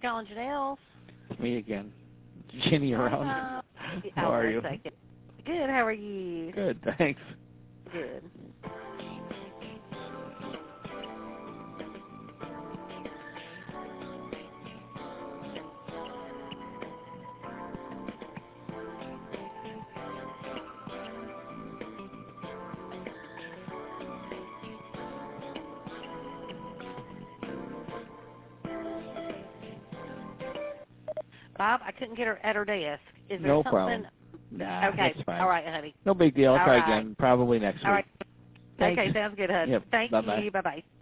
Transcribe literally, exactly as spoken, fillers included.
calling, Janelle. It's me again. Jenny around. Uh, How are you? Second. Good. How are you? Good, thanks. Good. Bob, I couldn't get her at her desk. Is there no something? problem. Nah, okay. that's fine. All right, honey. No big deal. I'll All try right. again probably next All week. right. Thanks. Okay, sounds good, honey. Yep. Thank Bye-bye. you. Bye-bye.